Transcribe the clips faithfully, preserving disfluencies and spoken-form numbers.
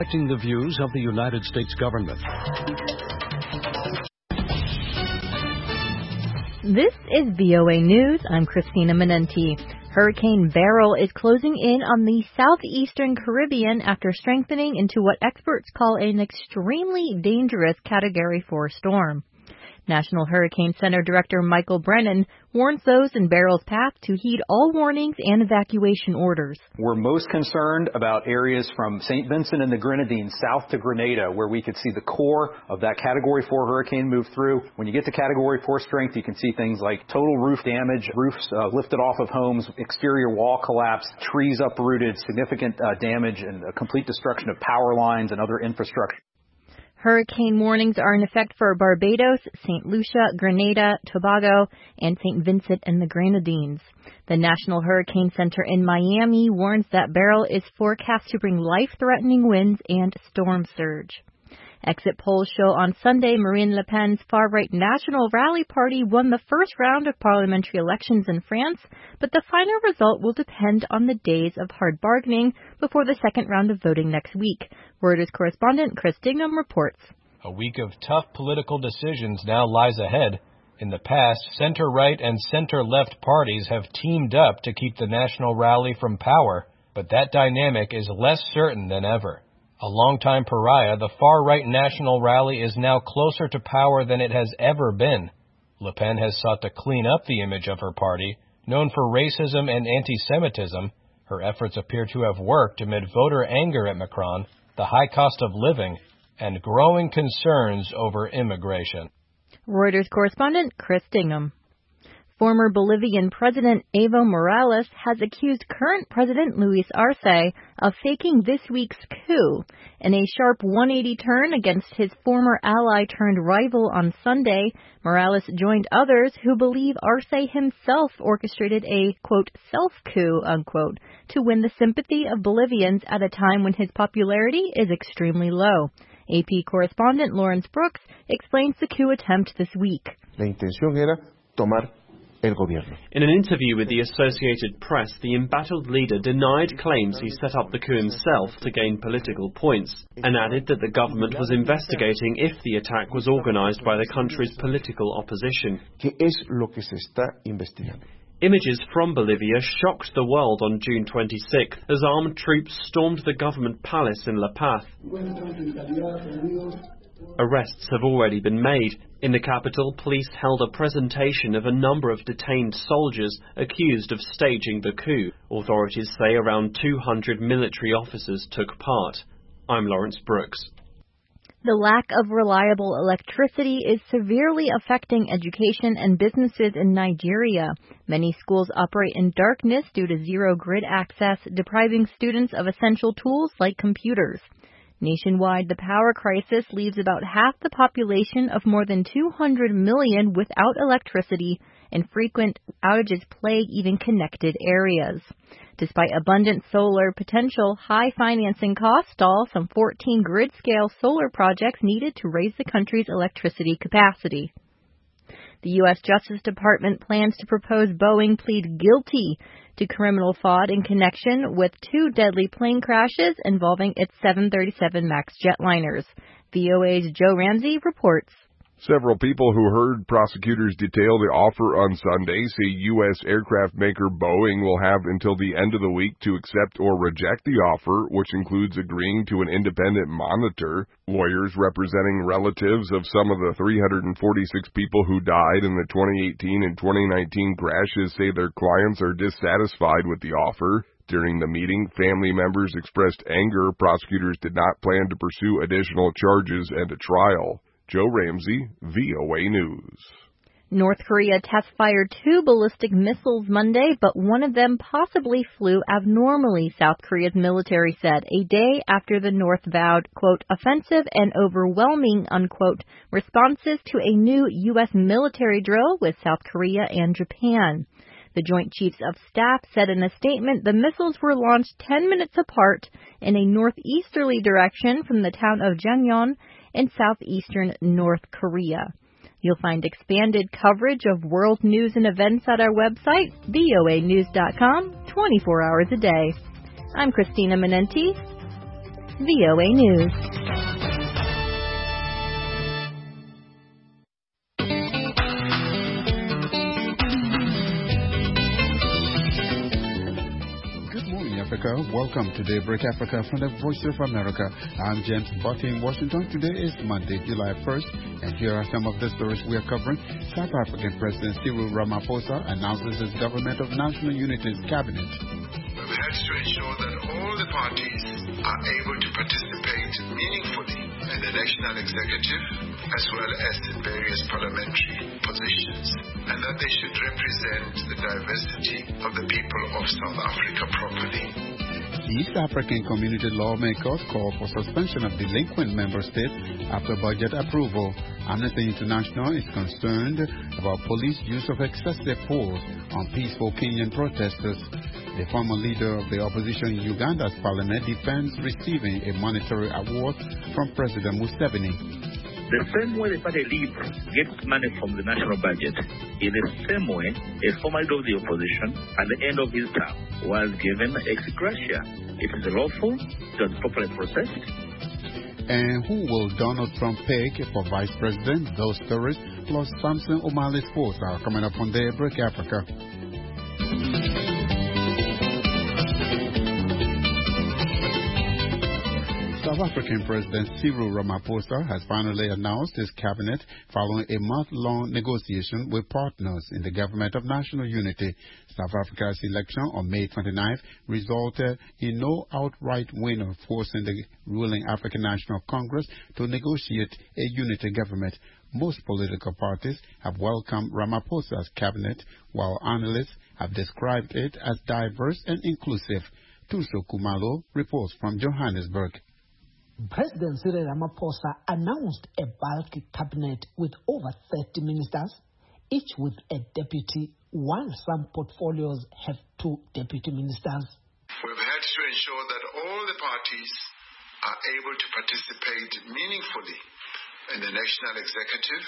Reflecting the views of the United States government. This is V O A News. I'm Christina Menenti. Hurricane Beryl is closing in on the southeastern Caribbean after strengthening into what experts call an extremely dangerous Category four storm. National Hurricane Center Director Michael Brennan warns those in Beryl's path to heed all warnings and evacuation orders. We're most concerned about areas from Saint Vincent and the Grenadines south to Grenada, where we could see the core of that Category four hurricane move through. When you get to Category four strength, you can see things like total roof damage, roofs uh, lifted off of homes, exterior wall collapse, trees uprooted, significant uh, damage, and a complete destruction of power lines and other infrastructure. Hurricane warnings are in effect for Barbados, Saint Lucia, Grenada, Tobago, and Saint Vincent and the Grenadines. The National Hurricane Center in Miami warns that Beryl is forecast to bring life-threatening winds and storm surge. Exit polls show on Sunday Marine Le Pen's far-right National Rally Party won the first round of parliamentary elections in France, but the final result will depend on the days of hard bargaining before the second round of voting next week. Reuters correspondent Chris Dignam reports. A week of tough political decisions now lies ahead. In the past, center-right and center-left parties have teamed up to keep the National Rally from power, but that dynamic is less certain than ever. A longtime pariah, the far-right National Rally is now closer to power than it has ever been. Le Pen has sought to clean up the image of her party, known for racism and anti-Semitism. Her efforts appear to have worked amid voter anger at Macron, the high cost of living, and growing concerns over immigration. Reuters correspondent Chris Dignam. Former Bolivian President Evo Morales has accused current President Luis Arce of faking this week's coup. In a sharp one eighty turn against his former ally turned rival on Sunday, Morales joined others who believe Arce himself orchestrated a, quote, self-coup, unquote, to win the sympathy of Bolivians at a time when his popularity is extremely low. A P correspondent Lawrence Brooks explains the coup attempt this week. La intención era tomar el gobierno. In an interview with the Associated Press, the embattled leader denied claims he set up the coup himself to gain political points, and added that the government was investigating if the attack was organized by the country's political opposition. ¿Qué es lo que se está investigando? Images from Bolivia shocked the world on June twenty-sixth as armed troops stormed the government palace in La Paz. Arrests have already been made. In the capital, police held a presentation of a number of detained soldiers accused of staging the coup. Authorities say around two hundred military officers took part. I'm Lawrence Brooks. The lack of reliable electricity is severely affecting education and businesses in Nigeria. Many schools operate in darkness due to zero grid access, depriving students of essential tools like computers. Nationwide, the power crisis leaves about half the population of more than two hundred million without electricity, and frequent outages plague even connected areas. Despite abundant solar potential, high financing costs stall some fourteen grid-scale solar projects needed to raise the country's electricity capacity. The U S Justice Department plans to propose Boeing plead guilty to criminal fraud in connection with two deadly plane crashes involving its seven thirty-seven MAX jetliners. V O A's Joe Ramsey reports. Several people who heard prosecutors detail the offer on Sunday say U S aircraft maker Boeing will have until the end of the week to accept or reject the offer, which includes agreeing to an independent monitor. Lawyers representing relatives of some of the three hundred forty-six people who died in the twenty eighteen and twenty nineteen crashes say their clients are dissatisfied with the offer. During the meeting, family members expressed anger. Prosecutors did not plan to pursue additional charges and a trial. Joe Ramsey, V O A News. North Korea test-fired two ballistic missiles Monday, but one of them possibly flew abnormally, South Korea's military said, a day after the North vowed, quote, offensive and overwhelming, unquote, responses to a new U S military drill with South Korea and Japan. The Joint Chiefs of Staff said in a statement the missiles were launched ten minutes apart in a northeasterly direction from the town of Jangyon in southeastern North Korea. You'll find expanded coverage of world news and events at our website, V O A news dot com, twenty-four hours a day. I'm Christina Menenti. V O A News. Africa. Welcome to Daybreak Africa from the Voice of America. I'm James Bucky in Washington. Today is Monday, July first, and here are some of the stories we are covering. South African President Cyril Ramaphosa announces his Government of National Unity's cabinet. We've had to ensure that all the parties are able to participate meaningfully in the national executive as well as in various parliamentary positions, and that they should represent the diversity of the people of South Africa properly. East African community lawmakers call for suspension of delinquent member states after budget approval. Amnesty International is concerned about police use of excessive force on peaceful Kenyan protesters. The former leader of the opposition in Uganda's parliament defends receiving a monetary award from President Museveni. The same way the Party Libre gets money from the national budget, in the same way, a former leader of the opposition at the end of his term was given ex gratia. It is lawful, it was properly processed. And who will Donald Trump pick for vice president? Those stories plus Samson Omale's sports are coming up on Daybreak Africa. South African President Cyril Ramaphosa has finally announced his cabinet following a month-long negotiation with partners in the Government of National Unity. South Africa's election on May twenty-ninth resulted in no outright winner, forcing the ruling African National Congress to negotiate a unity government. Most political parties have welcomed Ramaphosa's cabinet, while analysts have described it as diverse and inclusive. Tuso Kumalo reports from Johannesburg. President Cyril Ramaphosa announced a bulky cabinet with over thirty ministers, each with a deputy, while some portfolios have two deputy ministers. We've had to ensure that all the parties are able to participate meaningfully in the national executive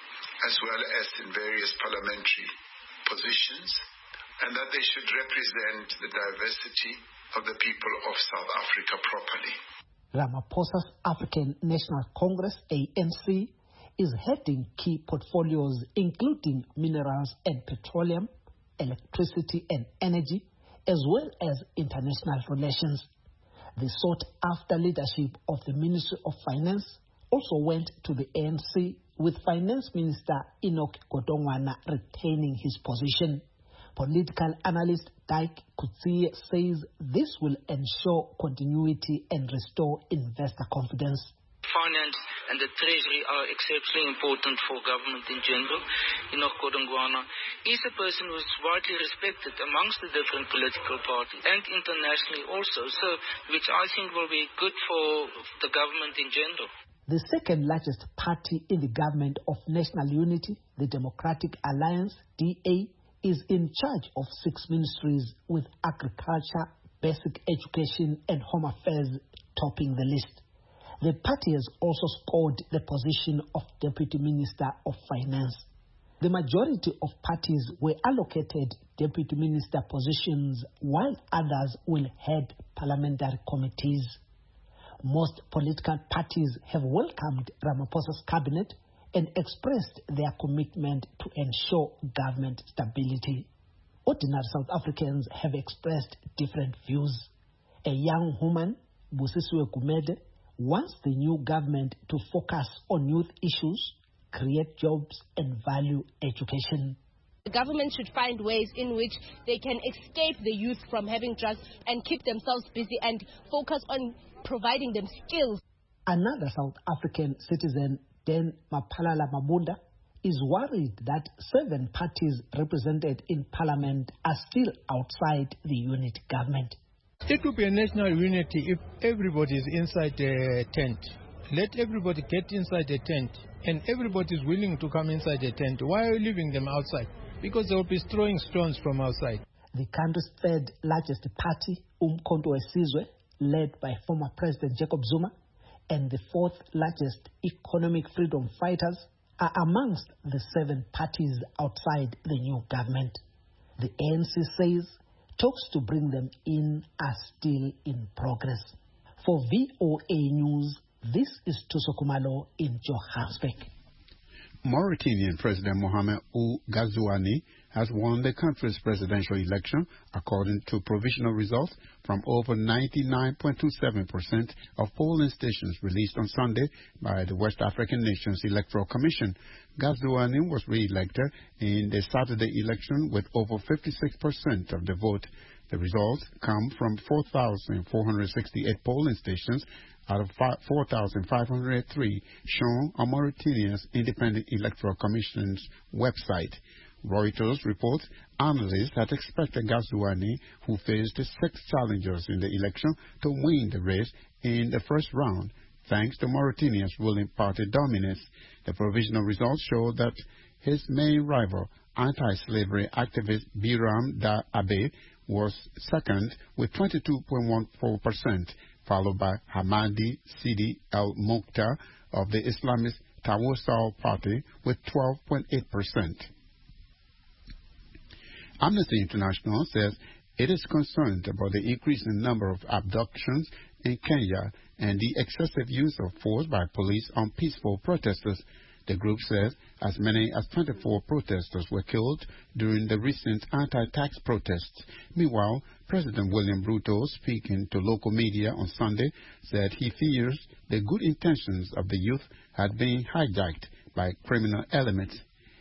as well as in various parliamentary positions, and that they should represent the diversity of the people of South Africa properly. Ramaphosa's African National Congress, A N C, is heading key portfolios including minerals and petroleum, electricity and energy, as well as international relations. The sought-after leadership of the Ministry of Finance also went to the A N C, with Finance Minister Enoch Godongwana retaining his position. Political analyst Dyke Kutsie says this will ensure continuity and restore investor confidence. Finance and the Treasury are exceptionally important for government in general. Enoch Godongwana is a person who is widely respected amongst the different political parties and internationally also, so which I think will be good for the government in general. The second largest party in the Government of National Unity, the Democratic Alliance, D A, is in charge of six ministries, with agriculture, basic education and home affairs topping the list. The party has also scored the position of Deputy Minister of Finance. The majority of parties were allocated Deputy Minister positions, while others will head parliamentary committees. Most political parties have welcomed Ramaphosa's cabinet and expressed their commitment to ensure government stability. Ordinary South Africans have expressed different views. A young woman, Busisiwe Gumede, wants the new government to focus on youth issues, create jobs and value education. The government should find ways in which they can escape the youth from having drugs and keep themselves busy and focus on providing them skills. Another South African citizen, Dan Mapalala Mabunda, is worried that seven parties represented in parliament are still outside the unit government. It would be a national unity if everybody is inside the tent. Let everybody get inside the tent, and everybody is willing to come inside the tent. Why are you leaving them outside? Because they will be throwing stones from outside. The country's third largest party, Umkhonto weSizwe, led by former President Jacob Zuma, and the fourth largest economic freedom fighters, are amongst the seven parties outside the new government. The A N C says talks to bring them in are still in progress. For V O A News, this is Tuso Kumalo in Johannesburg. Mauritanian President Mohamed Ould Ghazouani has won the country's presidential election according to provisional results from over ninety-nine point two seven percent of polling stations released on Sunday by the West African Nations Electoral Commission. Ghazouani was re-elected in the Saturday election with over fifty-six percent of the vote. The results come from four thousand four hundred sixty-eight polling stations out of four thousand five hundred three shown on Mauritania's Independent Electoral Commission's website. Reuters reports analysts had expected Ghazouani, who faced six challengers in the election, to win the race in the first round, thanks to Mauritania's ruling party dominance. The provisional results show that his main rival, anti-slavery activist Biram Da Abe, was second with twenty-two point one four percent, followed by Hamadi Sidi El Mokhtar of the Islamist Tawassul Party with twelve point eight percent. Amnesty International says it is concerned about the increasing number of abductions in Kenya and the excessive use of force by police on peaceful protesters. The group says as many as twenty-four protesters were killed during the recent anti-tax protests. Meanwhile, President William Ruto, speaking to local media on Sunday, said he fears the good intentions of the youth had been hijacked by criminal elements.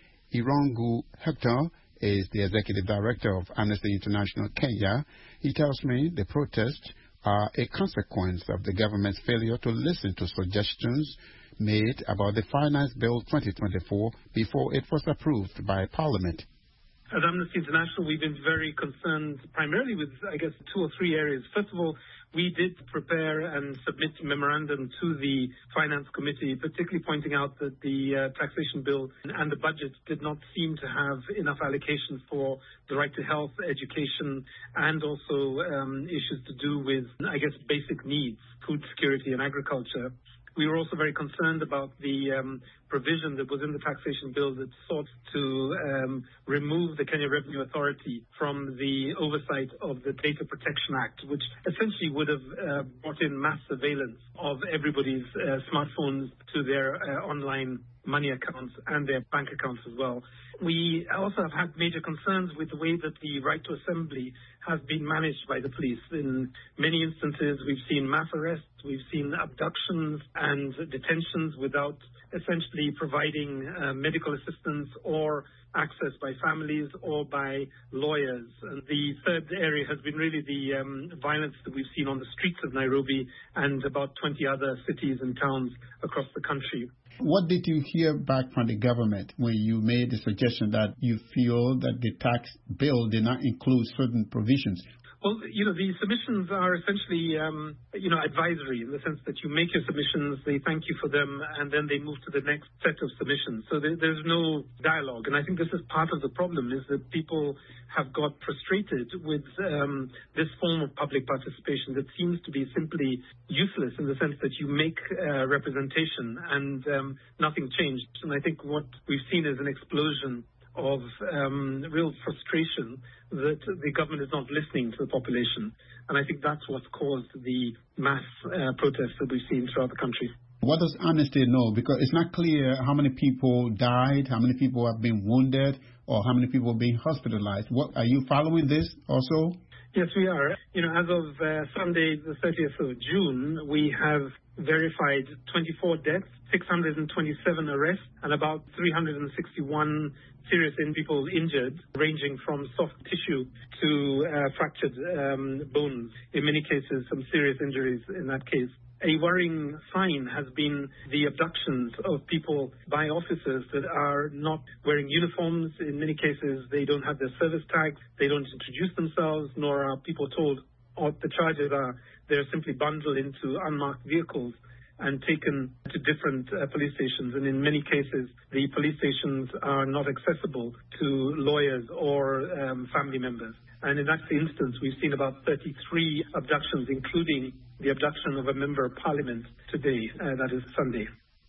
Irungu Hector is the executive director of Amnesty International Kenya. He tells me the protests are a consequence of the government's failure to listen to suggestions made about the Finance Bill twenty twenty-four before it was approved by Parliament. At Amnesty International, we've been very concerned primarily with, I guess, two or three areas. First of all, we did prepare and submit a memorandum to the Finance Committee, particularly pointing out that the uh, taxation bill and the budget did not seem to have enough allocation for the right to health, education, and also um, issues to do with, I guess, basic needs, food security and agriculture. We were also very concerned about the um, provision that was in the taxation bill that sought to um, remove the Kenya Revenue Authority from the oversight of the Data Protection Act, which essentially would have uh, brought in mass surveillance of everybody's uh, smartphones to their uh, online money accounts and their bank accounts as well. We also have had major concerns with the way that the right to assembly has been managed by the police. In many instances, we've seen mass arrests, we've seen abductions and detentions without essentially providing uh, medical assistance or access by families or by lawyers. And the third area has been really the um, violence that we've seen on the streets of Nairobi and about twenty other cities and towns across the country. What did you hear back from the government when you made the suggestion that you feel that the tax bill did not include certain provisions? Well, you know, the submissions are essentially, um, you know, advisory in the sense that you make your submissions, they thank you for them, and then they move to the next set of submissions. So there, there's no dialogue. And I think this is part of the problem, is that people have got frustrated with um, this form of public participation that seems to be simply useless in the sense that you make uh, representation and um, nothing changed. And I think what we've seen is an explosion of um, real frustration that the government is not listening to the population. And I think that's what's caused the mass uh, protests that we've seen throughout the country. What does Amnesty know? Because it's not clear how many people died, how many people have been wounded, or how many people have been hospitalized. What, are you following this also? Yes, we are. You know, as of uh, Sunday, the thirtieth of June, we have verified twenty-four deaths, six hundred twenty-seven arrests, and about three hundred sixty-one serious in people injured, ranging from soft tissue to uh, fractured um, bones. In many cases, some serious injuries in that case. A worrying sign has been the abductions of people by officers that are not wearing uniforms. In many cases, they don't have their service tags, they don't introduce themselves, nor are people told what the charges are. They're simply bundled into unmarked vehicles and taken to different uh, police stations. And in many cases, the police stations are not accessible to lawyers or um, family members. And in that instance, we've seen about thirty-three abductions, including the abduction of a member of parliament today, uh, that is Sunday.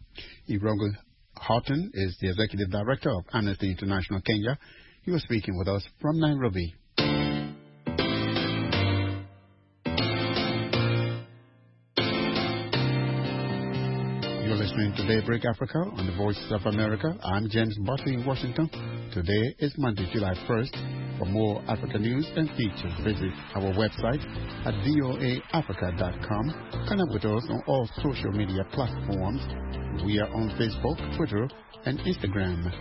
Irungu Houghton is the executive director of Amnesty International Kenya. He was speaking with us from Nairobi. You're listening to Daybreak Africa on the Voice of America. I'm James Buckley in Washington. Today is Monday, July first. For more Africa news and features, visit our website at voa africa dot com. Connect with us on all social media platforms. We are on Facebook, Twitter, and Instagram.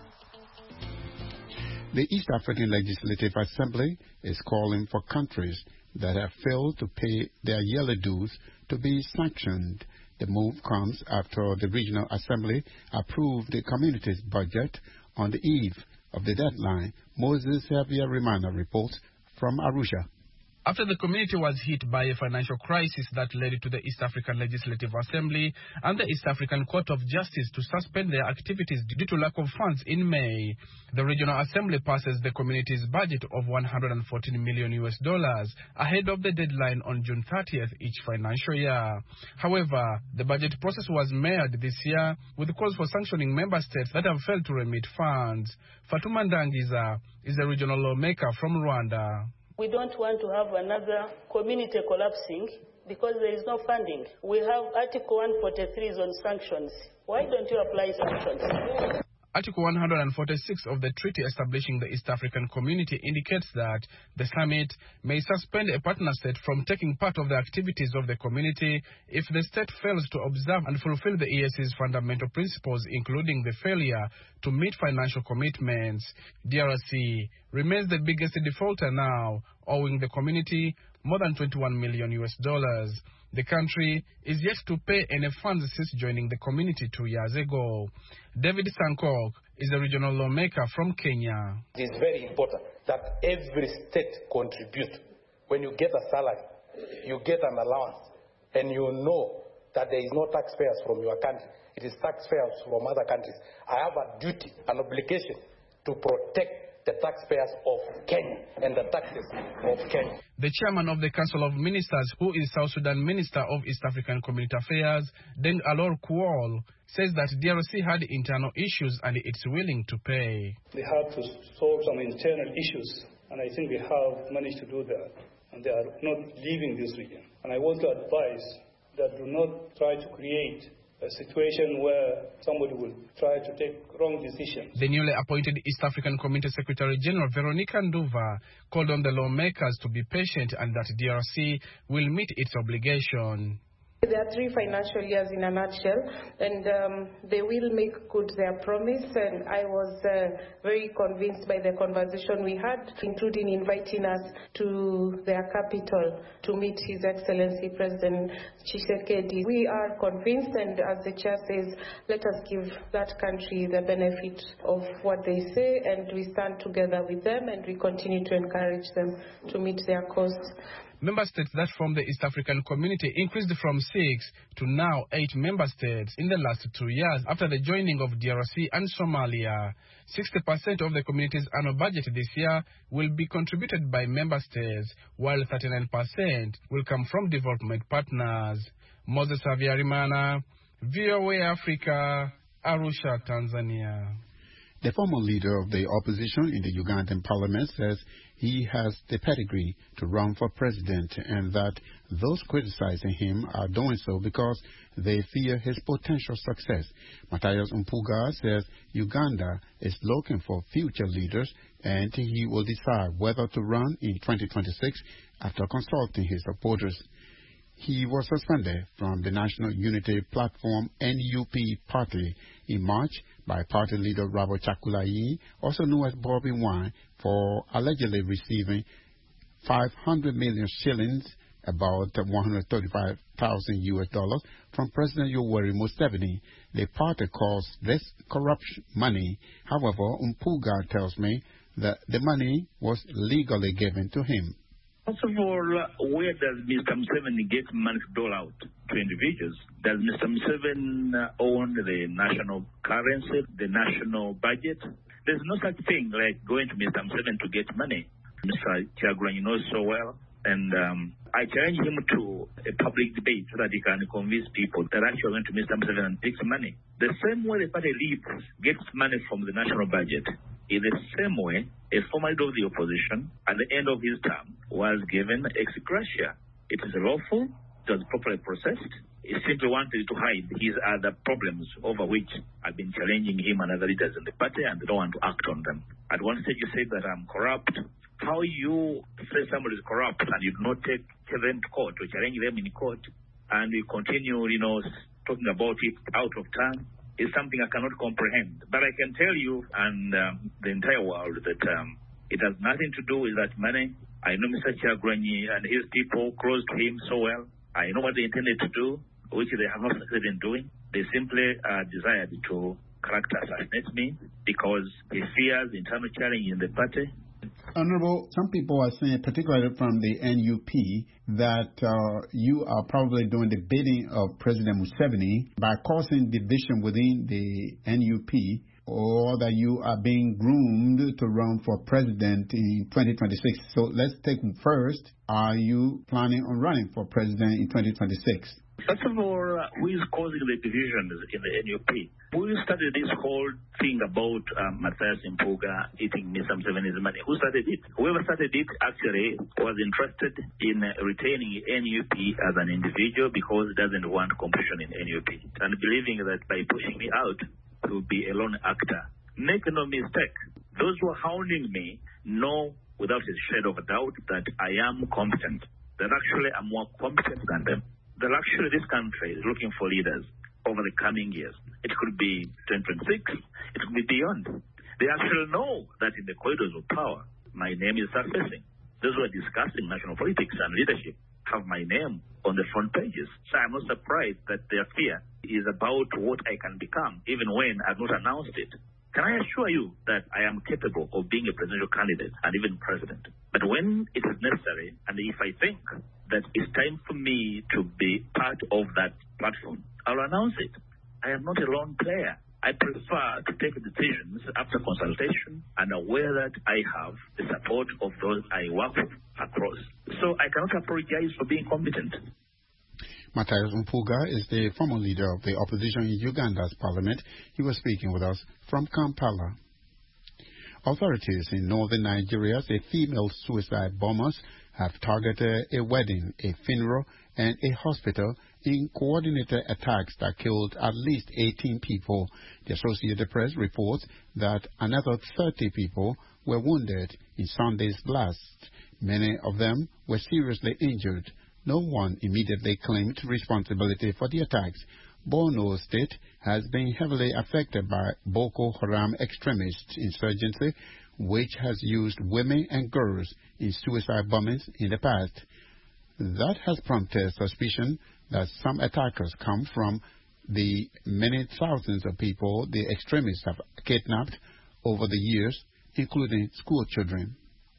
The East African Legislative Assembly is calling for countries that have failed to pay their yearly dues to be sanctioned. The move comes after the Regional Assembly approved the community's budget on the eve of the deadline. Moses Javier Rimana reports from Arusha. After the community was hit by a financial crisis that led to the East African Legislative Assembly and the East African Court of Justice to suspend their activities due to lack of funds in May, the Regional Assembly passes the community's budget of one hundred fourteen million U S dollars ahead of the deadline on June thirtieth each financial year. However, the budget process was mired this year with calls for sanctioning member states that have failed to remit funds. Fatuma Ndangiza is a regional lawmaker from Rwanda. We don't want to have another community collapsing because there is no funding. We have Article one forty-three on sanctions. Why don't you apply sanctions? Article one hundred forty-six of the treaty establishing the East African Community indicates that the summit may suspend a partner state from taking part of the activities of the community if the state fails to observe and fulfill the E A C's fundamental principles, including the failure to meet financial commitments. D R C remains the biggest defaulter now, owing the community more than twenty-one million U S dollars. The country is yet to pay any funds since joining the community two years ago. David Sankok is a regional lawmaker from Kenya. It is very important that every state contribute. When you get a salary, you get an allowance, and you know that there is no taxpayers from your country. It is taxpayers from other countries. I have a duty, an obligation to protect the taxpayers of Kenya and the taxes of Kenya. The chairman of the Council of Ministers, who is South Sudan Minister of East African Community Affairs, Deng Alor Kuol, says that D R C had internal issues and it's willing to pay. They have to solve some internal issues, and I think they have managed to do that, and they are not leaving this region. And I want to advise that do not try to create a situation where somebody will try to take wrong decisions. The newly appointed East African Community Secretary General Veronica Nduva called on the lawmakers to be patient and that D R C will meet its obligation. There are three financial years in a nutshell, and um, they will make good their promise. And I was uh, very convinced by the conversation we had, including inviting us to their capital to meet His Excellency President Tshisekedi. We are convinced, and as the chair says, let us give that country the benefit of what they say, and we stand together with them, and we continue to encourage them to meet their cause. Member states that form the East African Community increased from six to now eight member states in the last two years after the joining of D R C and Somalia. sixty percent of the community's annual budget this year will be contributed by member states, while thirty-nine percent will come from development partners. Moses Javier, V O A Africa, Arusha, Tanzania. The former leader of the opposition in the Ugandan parliament says he has the pedigree to run for president and that those criticizing him are doing so because they fear his potential success. Matthias Mpuga says Uganda is looking for future leaders and he will decide whether to run in twenty twenty-six after consulting his supporters. He was suspended from the National Unity Platform N U P party in March by party leader Robert Chakulai, also known as Bobby Wine, for allegedly receiving five hundred million shillings, about one hundred thirty-five thousand U S dollars, from President Yoweri Museveni. The party calls this corruption money. However, Mpuga tells me that the money was legally given to him. First of all, where does Mister Museveni get money to dole out to individuals? Does Mister Museveni own the national currency, the national budget? There's no such thing like going to Mister Museveni to get money. Mister Kyagulanyi knows so well, and um, I challenge him to a public debate so that he can convince people that actually went to Mister Museveni and takes money. The same way the party leader gets money from the national budget, in the same way, a former leader of the opposition, at the end of his term, was given ex gratia. It is lawful, it was properly processed, he simply wanted to hide his other problems over which I've been challenging him and other leaders in the party, and they don't want to act on them. At one stage you said that I'm corrupt. How you say somebody is corrupt and you do not take them to court or challenge them in court, and you continue, you know, talking about it out of turn, is something I cannot comprehend. But I can tell you and um, the entire world that um, it has nothing to do with that money. I know Mister Kyagulanyi and his people close to him so well. I know what they intended to do, which they have not succeeded in doing. They simply uh, desired to character assassinate me because he fears internal challenge in the party. Honorable, some people are saying, particularly from the N U P, that uh, you are probably doing the bidding of President Museveni by causing division within the N U P, or that you are being groomed to run for president in twenty twenty-six. So let's take first. Are you planning on running for president in twenty twenty-six? First of all, uh, who is causing the divisions in the N U P? Who started this whole thing about um, Mathias Mpuuga eating Mister Museveni's money? Who started it? Whoever started it actually was interested in uh, retaining N U P as an individual because it doesn't want competition in N U P. And believing that by pushing me out, he will be a lone actor. Make no mistake, those who are hounding me know without a shade of a doubt that I am competent. That actually I'm more competent than them. That actually this country is looking for leaders over the coming years. It could be twenty twenty-six, it could be beyond. They actually know that in the corridors of power, my name is surfacing. Those who are discussing national politics and leadership have my name on the front pages. So I'm not surprised that their fear is about what I can become, even when I've not announced it. Can I assure you that I am capable of being a presidential candidate and even president? But when it is necessary, and if I think that it's time for me to be part of that platform, I'll announce it. I am not a lone player. I prefer to take decisions after consultation and aware that I have the support of those I work with across. So I cannot apologize for being competent. Mathias Mpuuga is the former leader of the opposition in Uganda's parliament. He was speaking with us from Kampala. Authorities in northern Nigeria say female suicide bombers have targeted a wedding, a funeral, and a hospital in coordinated attacks that killed at least eighteen people. The Associated Press reports that another thirty people were wounded in Sunday's blast. Many of them were seriously injured. No one immediately claimed responsibility for the attacks. Borno State has been heavily affected by Boko Haram extremist insurgency, which has used women and girls in suicide bombings in the past. That has prompted suspicion that some attackers come from the many thousands of people the extremists have kidnapped over the years, including school children.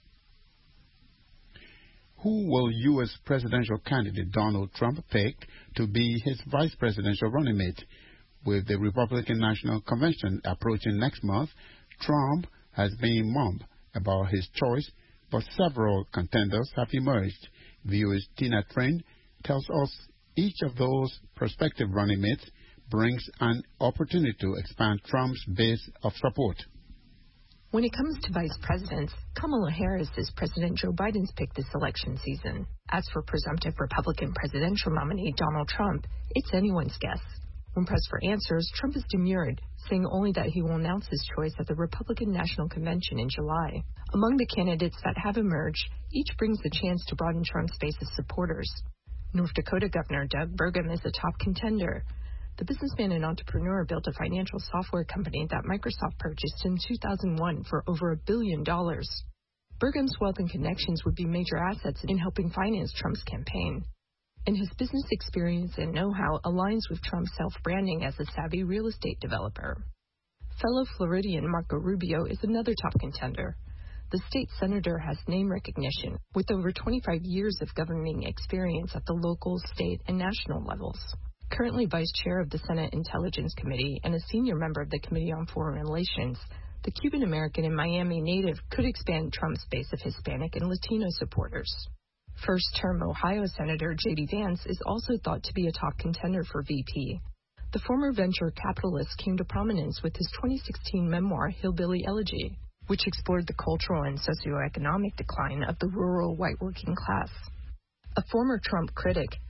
Who will U S presidential candidate Donald Trump pick to be his vice presidential running mate? With the Republican National Convention approaching next month, Trump has been mum about his choice, but several contenders have emerged. V O A's Tina Train tells us each of those prospective running mates brings an opportunity to expand Trump's base of support. When it comes to vice presidents, Kamala Harris is President Joe Biden's pick this election season. As for presumptive Republican presidential nominee Donald Trump, it's anyone's guess. When pressed for answers, Trump has demurred, saying only that he will announce his choice at the Republican National Convention in July. Among the candidates that have emerged, each brings the chance to broaden Trump's base of supporters. North Dakota Governor Doug Burgum is a top contender. The businessman and entrepreneur built a financial software company that Microsoft purchased in two thousand one for over a billion dollars. Burgum's wealth and connections would be major assets in helping finance Trump's campaign. And his business experience and know-how aligns with Trump's self-branding as a savvy real estate developer. Fellow Floridian Marco Rubio is another top contender. The state senator has name recognition with over twenty-five years of governing experience at the local, state, and national levels. Currently vice chair of the Senate Intelligence Committee and a senior member of the Committee on Foreign Relations, the Cuban-American and Miami native could expand Trump's base of Hispanic and Latino supporters. First-term Ohio Senator J D Vance is also thought to be a top contender for V P. The former venture capitalist came to prominence with his twenty sixteen memoir, Hillbilly Elegy, which explored the cultural and socioeconomic decline of the rural white working class. A former Trump critic,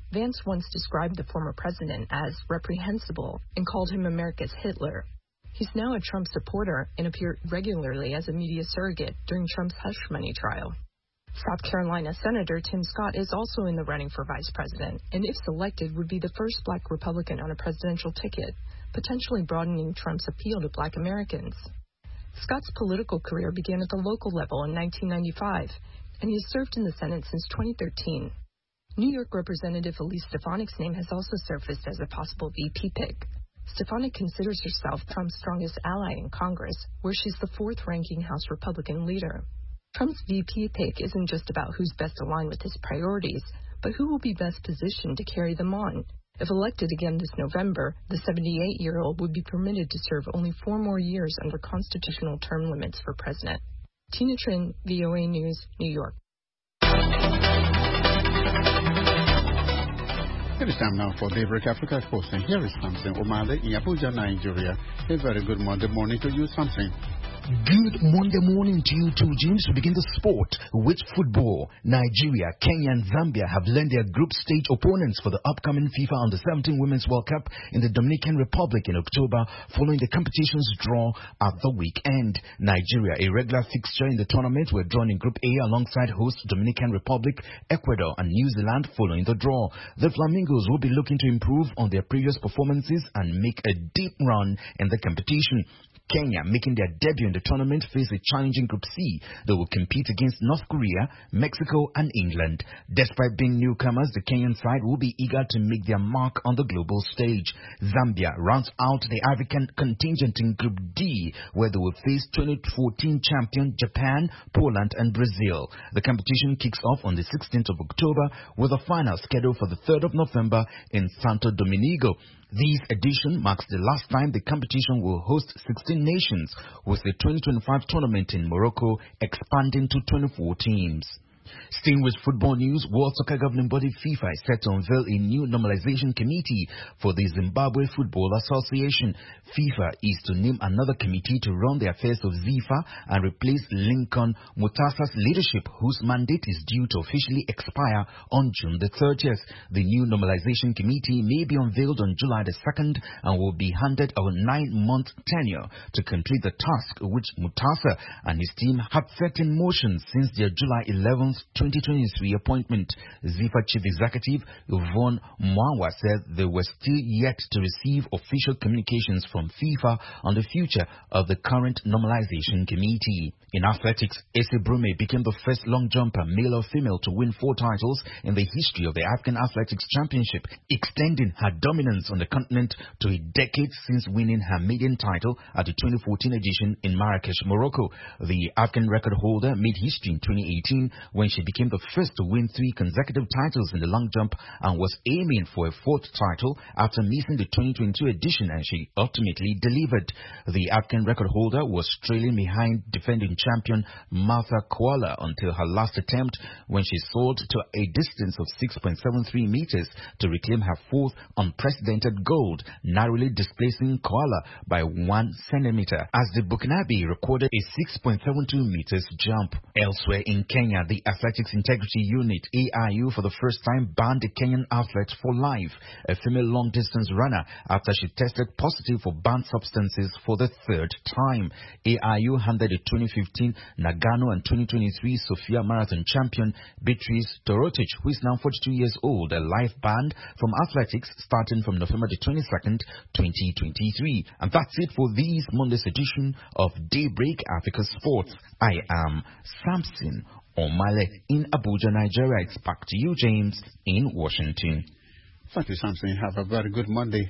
Vance once described the former president as reprehensible and called him America's Hitler. He's now a Trump supporter and appeared regularly as a media surrogate during Trump's hush money trial. South Carolina Senator Tim Scott is also in the running for vice president, and if selected, would be the first black Republican on a presidential ticket, potentially broadening Trump's appeal to black Americans. Scott's political career began at the local level in nineteen ninety-five, and he has served in the Senate since twenty thirteen. New York Representative Elise Stefanik's name has also surfaced as a possible V P pick. Stefanik considers herself Trump's strongest ally in Congress, where she's the fourth-ranking House Republican leader. Trump's V P pick isn't just about who's best aligned with his priorities, but who will be best positioned to carry them on. If elected again this November, the seventy-eight-year-old would be permitted to serve only four more years under constitutional term limits for president. Tina Trin, V O A News, New York. It is time now for Daybreak Africa Sports, and here is Samson Omale in Abuja, Nigeria. A very good Monday morning to you, Samson. Good Monday morning to you too, James. We begin the sport with football. Nigeria, Kenya and Zambia have learned their group stage opponents for the upcoming FIFA Under seventeen Women's World Cup in the Dominican Republic in October, following the competition's draw at the weekend. Nigeria, a regular fixture in the tournament, were drawn in Group A alongside host Dominican Republic, Ecuador and New Zealand following the draw. The Flamingos will be looking to improve on their previous performances and make a deep run in the competition. Kenya, making their debut in the tournament, face a challenging Group C. They will compete against North Korea, Mexico and England. Despite being newcomers, the Kenyan side will be eager to make their mark on the global stage. Zambia rounds out the African contingent in Group D, where they will face twenty fourteen champion Japan, Poland and Brazil. The competition kicks off on the sixteenth of October, with a final scheduled for the third of November in Santo Domingo. This edition marks the last time the competition will host sixteen nations, with the twenty twenty-five tournament in Morocco expanding to twenty-four teams. Staying with football news, World Soccer Governing Body FIFA is set to unveil a new normalization committee for the Zimbabwe Football Association. FIFA is to name another committee to run the affairs of FIFA and replace Lincoln Mutasa's leadership, whose mandate is due to officially expire on June the thirtieth. The new normalization committee may be unveiled on July the second and will be handed a nine-month tenure to complete the task which Mutasa and his team have set in motion since their July eleventh twenty twenty-three appointment. FIFA Chief Executive Yvonne Mwawa said they were still yet to receive official communications from FIFA on the future of the current normalization committee. In athletics, Ese Brume became the first long jumper, male or female, to win four titles in the history of the African Athletics Championship, extending her dominance on the continent to a decade since winning her maiden title at the twenty fourteen edition in Marrakesh, Morocco. The African record holder made history in twenty eighteen when she became the first to win three consecutive titles in the long jump and was aiming for a fourth title after missing the twenty twenty-two edition, and she ultimately delivered. The African record holder was trailing behind defending champion Martha Koala until her last attempt, when she soared to a distance of six point seven three meters to reclaim her fourth unprecedented gold, narrowly displacing Koala by one centimeter, as the Burkinabe recorded a six point seven two meters jump. Elsewhere in Kenya, the Athletics Integrity Unit, A I U, for the first time banned a Kenyan athlete for life, a female long-distance runner, after she tested positive for banned substances for the third time. A I U handed the twenty fifteen Nagano and twenty twenty-three Sofia Marathon champion Beatrice Dorotich, who is now forty-two years old, a life ban from athletics starting from November the twenty-second, twenty twenty-three. And that's it for this Monday's edition of Daybreak Africa Sports. I am Samson Omale in Abuja, Nigeria. It's back to you, James, in Washington. Thank you, Samson. Have a very good Monday.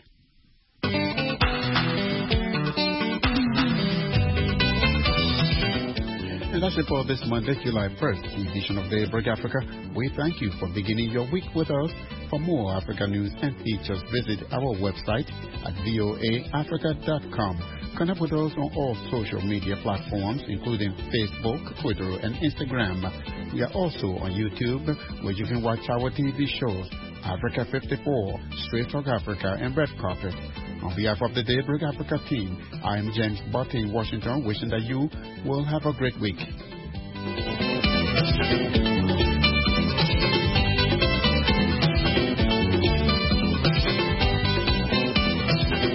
And that's it for this Monday, July first edition of Daybreak Africa. We thank you for beginning your week with us. For more Africa news and features, visit our website at voa africa dot com. Connect with us on all social media platforms, including Facebook, Twitter, and Instagram. We are also on YouTube, where you can watch our T V shows, Africa fifty-four, Straight Talk Africa, and Red Carpet. On behalf of the Daybreak Africa team, I am James Botte in Washington, wishing that you will have a great week.